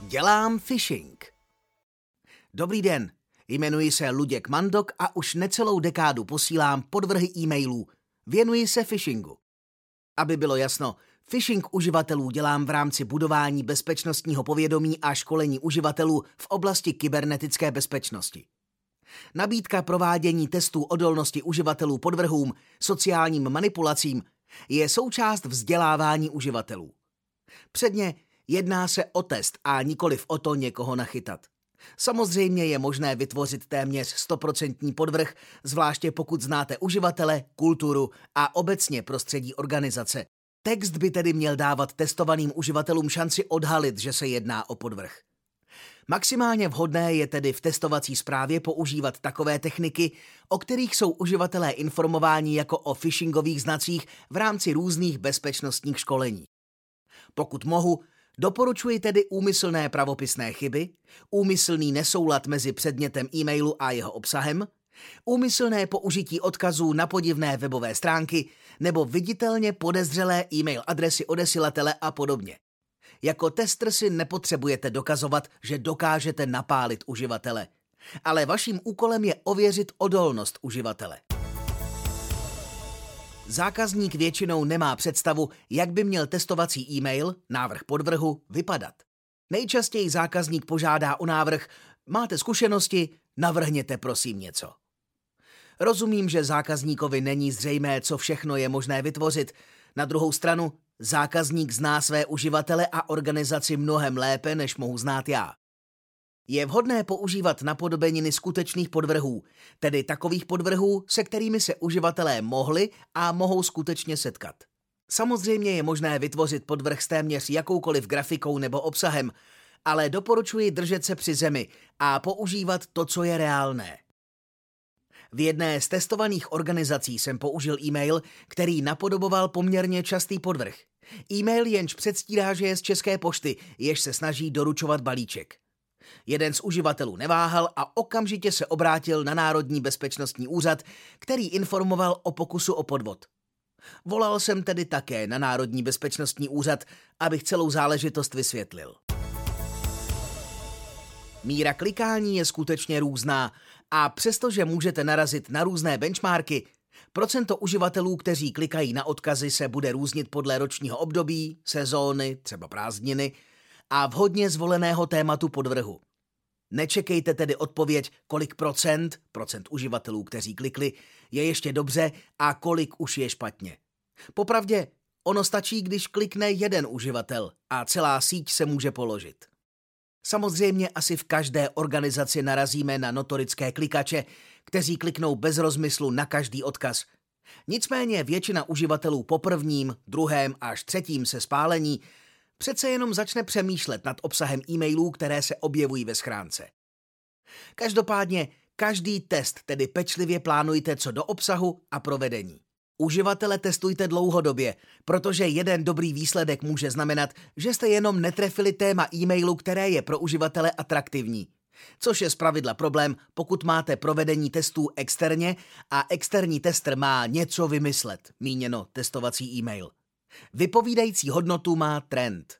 Dělám phishing. Dobrý den, jmenuji se Luděk Mandok a už necelou dekádu posílám podvrhy e-mailů. Věnuji se phishingu. Aby bylo jasno, phishing uživatelů dělám v rámci budování bezpečnostního povědomí a školení uživatelů v oblasti kybernetické bezpečnosti. Nabídka provádění testů odolnosti uživatelů podvrhům, sociálním manipulacím je součást vzdělávání uživatelů. Předně jedná se o test a nikoliv o to někoho nachytat. Samozřejmě je možné vytvořit téměř 100% podvrh, zvláště pokud znáte uživatele, kulturu a obecně prostředí organizace. Text by tedy měl dávat testovaným uživatelům šanci odhalit, že se jedná o podvrh. Maximálně vhodné je tedy v testovací zprávě používat takové techniky, o kterých jsou uživatelé informováni jako o phishingových znacích v rámci různých bezpečnostních školení. Pokud mohu, doporučuji tedy úmyslné pravopisné chyby, úmyslný nesoulad mezi předmětem e-mailu a jeho obsahem, úmyslné použití odkazů na podivné webové stránky nebo viditelně podezřelé e-mail adresy odesilatele a podobně. Jako tester si nepotřebujete dokazovat, že dokážete napálit uživatele, ale vaším úkolem je ověřit odolnost uživatele. Zákazník většinou nemá představu, jak by měl testovací e-mail, návrh podvrhu, vypadat. Nejčastěji zákazník požádá o návrh: máte zkušenosti, navrhněte prosím něco. Rozumím, že zákazníkovi není zřejmé, co všechno je možné vytvořit. Na druhou stranu, zákazník zná své uživatele a organizaci mnohem lépe, než mohu znát já. Je vhodné používat napodobeniny skutečných podvrhů, tedy takových podvrhů, se kterými se uživatelé mohli a mohou skutečně setkat. Samozřejmě je možné vytvořit podvrh s téměř jakoukoliv grafikou nebo obsahem, ale doporučuji držet se při zemi a používat to, co je reálné. V jedné z testovaných organizací jsem použil e-mail, který napodoboval poměrně častý podvrh. E-mail jenž předstírá, že je z České pošty, jež se snaží doručovat balíček. Jeden z uživatelů neváhal a okamžitě se obrátil na Národní bezpečnostní úřad, který informoval o pokusu o podvod. Volal jsem tedy také na Národní bezpečnostní úřad, abych celou záležitost vysvětlil. Míra klikání je skutečně různá a přestože můžete narazit na různé benchmarky, procento uživatelů, kteří klikají na odkazy, se bude různit podle ročního období, sezóny, třeba prázdniny a vhodně zvoleného tématu podvrhu. Nečekejte tedy odpověď, kolik procent uživatelů, kteří klikli, je ještě dobře a kolik už je špatně. Popravdě, ono stačí, když klikne jeden uživatel a celá síť se může položit. Samozřejmě asi v každé organizaci narazíme na notorické klikače, kteří kliknou bez rozmyslu na každý odkaz. Nicméně většina uživatelů po prvním, druhém až třetím se spálení přece jenom začne přemýšlet nad obsahem e-mailů, které se objevují ve schránce. Každopádně každý test tedy pečlivě plánujte co do obsahu a provedení. Uživatele testujte dlouhodobě, protože jeden dobrý výsledek může znamenat, že jste jenom netrefili téma e-mailu, které je pro uživatele atraktivní. Což je zpravidla problém, pokud máte provedení testů externě a externí tester má něco vymyslet, míněno testovací e-mail. Vypovídající hodnotu má trend.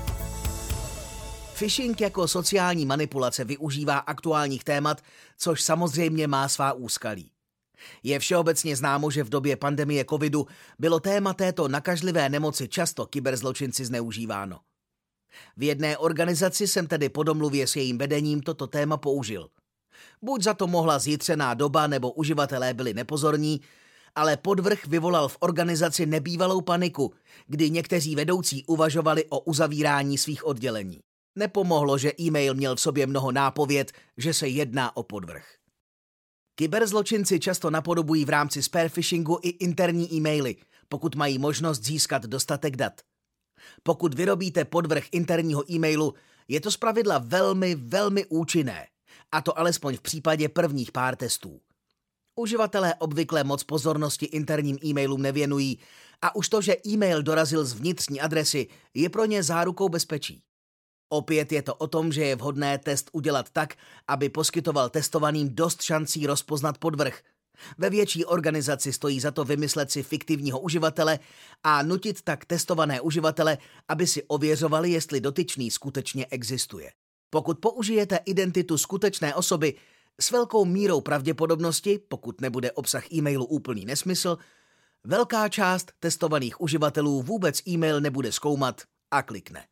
Phishing jako sociální manipulace využívá aktuálních témat, což samozřejmě má svá úskalí. Je všeobecně známo, že v době pandemie covidu bylo téma této nakažlivé nemoci často kyberzločinci zneužíváno. V jedné organizaci jsem tedy po domluvě s jejím vedením toto téma použil. Buď za to mohla zjitřená doba, nebo uživatelé byli nepozorní, ale podvrh vyvolal v organizaci nebývalou paniku, kdy někteří vedoucí uvažovali o uzavírání svých oddělení. Nepomohlo, že e-mail měl v sobě mnoho nápověd, že se jedná o podvrh. Kyberzločinci často napodobují v rámci spear phishingu i interní e-maily, pokud mají možnost získat dostatek dat. Pokud vyrobíte podvrh interního e-mailu, je to zpravidla velmi účinné, a to alespoň v případě prvních pár testů. Uživatelé obvykle moc pozornosti interním e-mailům nevěnují a už to, že e-mail dorazil z vnitřní adresy, je pro ně zárukou bezpečí. Opět je to o tom, že je vhodné test udělat tak, aby poskytoval testovaným dost šancí rozpoznat podvrh. Ve větší organizaci stojí za to vymyslet si fiktivního uživatele a nutit tak testované uživatele, aby si ověřovali, jestli dotyčný skutečně existuje. Pokud použijete identitu skutečné osoby, s velkou mírou pravděpodobnosti, pokud nebude obsah e-mailu úplný nesmysl, velká část testovaných uživatelů vůbec e-mail nebude zkoumat a klikne.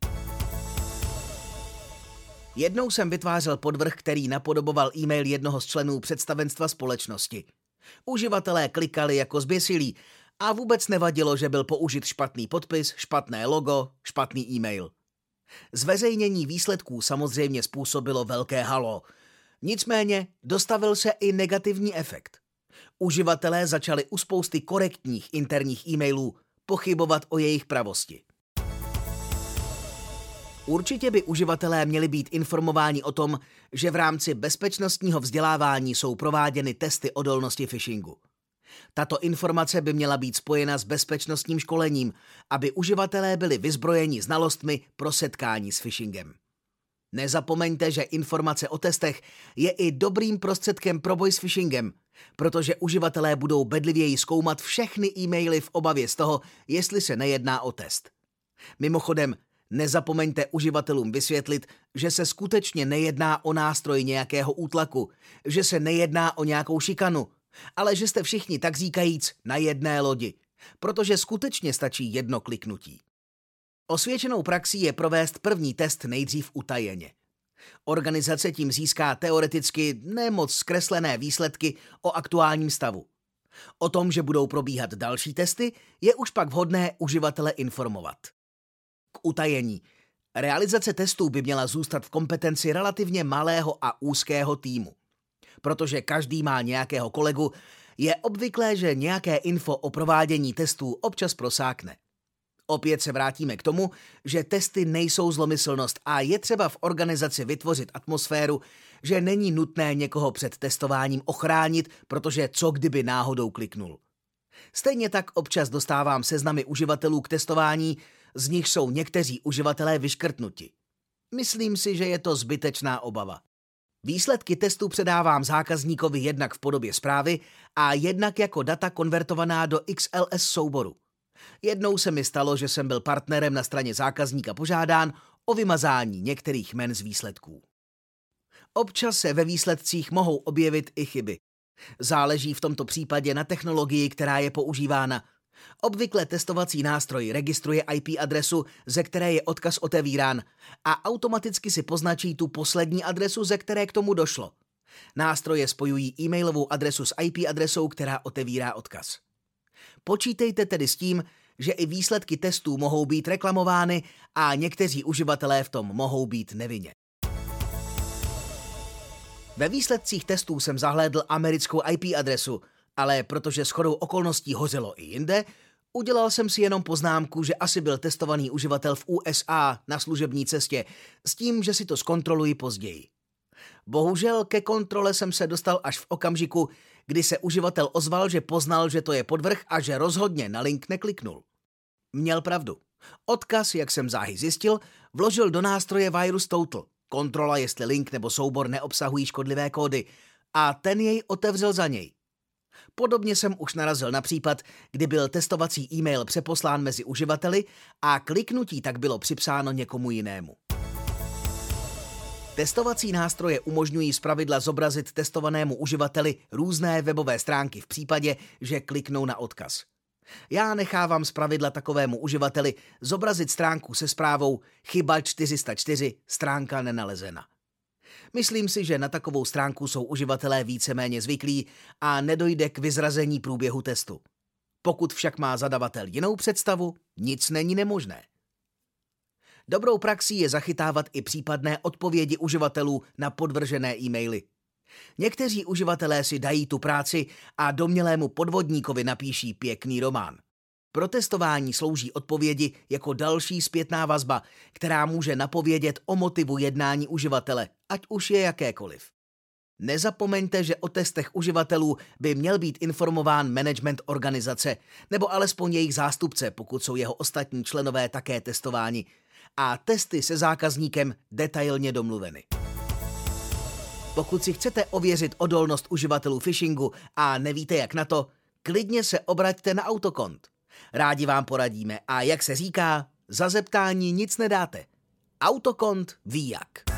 Jednou jsem vytvářel podvrh, který napodoboval e-mail jednoho z členů představenstva společnosti. Uživatelé klikali jako zběsilí a vůbec nevadilo, že byl použit špatný podpis, špatné logo, špatný e-mail. Zveřejnění výsledků samozřejmě způsobilo velké halo. Nicméně dostavil se i negativní efekt. Uživatelé začali u spousty korektních interních e-mailů pochybovat o jejich pravosti. Určitě by uživatelé měli být informováni o tom, že v rámci bezpečnostního vzdělávání jsou prováděny testy odolnosti phishingu. Tato informace by měla být spojena s bezpečnostním školením, aby uživatelé byli vyzbrojeni znalostmi pro setkání s phishingem. Nezapomeňte, že informace o testech je i dobrým prostředkem pro boj s phishingem, protože uživatelé budou bedlivěji zkoumat všechny e-maily v obavě z toho, jestli se nejedná o test. Mimochodem, nezapomeňte uživatelům vysvětlit, že se skutečně nejedná o nástroj nějakého útlaku, že se nejedná o nějakou šikanu, ale že jste všichni tak říkajíc na jedné lodi, protože skutečně stačí jedno kliknutí. Osvědčenou praxí je provést první test nejdřív utajeně. Organizace tím získá teoreticky nemoc zkreslené výsledky o aktuálním stavu. O tom, že budou probíhat další testy, je už pak vhodné uživatele informovat. K utajení. Realizace testů by měla zůstat v kompetenci relativně malého a úzkého týmu. Protože každý má nějakého kolegu, je obvyklé, že nějaké info o provádění testů občas prosákne. Opět se vrátíme k tomu, že testy nejsou zlomyslnost a je třeba v organizaci vytvořit atmosféru, že není nutné někoho před testováním ochránit, protože co kdyby náhodou kliknul. Stejně tak občas dostávám seznamy uživatelů k testování, z nich jsou někteří uživatelé vyškrtnuti. Myslím si, že je to zbytečná obava. Výsledky testu předávám zákazníkovi jednak v podobě zprávy a jednak jako data konvertovaná do XLS souboru. Jednou se mi stalo, že jsem byl partnerem na straně zákazníka požádán o vymazání některých jmen z výsledků. Občas se ve výsledcích mohou objevit i chyby. Záleží v tomto případě na technologii, která je používána. Obvykle testovací nástroj registruje IP adresu, ze které je odkaz otevírán, a automaticky si poznačí tu poslední adresu, ze které k tomu došlo. Nástroje spojují e-mailovou adresu s IP adresou, která otevírá odkaz. Počítejte tedy s tím, že i výsledky testů mohou být reklamovány a někteří uživatelé v tom mohou být nevinně. Ve výsledcích testů jsem zahlédl americkou IP adresu, ale protože shodou okolností hořelo i jinde, udělal jsem si jenom poznámku, že asi byl testovaný uživatel v USA na služební cestě, s tím, že si to zkontroluji později. Bohužel ke kontrole jsem se dostal až v okamžiku, kdy se uživatel ozval, že poznal, že to je podvrh a že rozhodně na link nekliknul. Měl pravdu. Odkaz, jak jsem záhy zjistil, vložil do nástroje VirusTotal, kontrola, jestli link nebo soubor neobsahují škodlivé kódy, a ten jej otevřel za něj. Podobně jsem už narazil na případ, kdy byl testovací e-mail přeposlán mezi uživateli a kliknutí tak bylo připsáno někomu jinému. Testovací nástroje umožňují zpravidla zobrazit testovanému uživateli různé webové stránky v případě, že kliknou na odkaz. Já nechávám zpravidla takovému uživateli zobrazit stránku se zprávou chyba 404, stránka nenalezena. Myslím si, že na takovou stránku jsou uživatelé víceméně zvyklí a nedojde k vyzrazení průběhu testu. Pokud však má zadavatel jinou představu, nic není nemožné. Dobrou praxí je zachytávat i případné odpovědi uživatelů na podvržené e-maily. Někteří uživatelé si dají tu práci a domnělému podvodníkovi napíší pěkný román. Pro testování slouží odpovědi jako další zpětná vazba, která může napovědět o motivu jednání uživatele, ať už je jakékoliv. Nezapomeňte, že o testech uživatelů by měl být informován management organizace, nebo alespoň jejich zástupce, pokud jsou jeho ostatní členové také testováni, a testy se zákazníkem detailně domluveny. Pokud si chcete ověřit odolnost uživatelů phishingu a nevíte jak na to, klidně se obraťte na Autokont. Rádi vám poradíme a jak se říká, za zeptání nic nedáte. Autokont ví jak.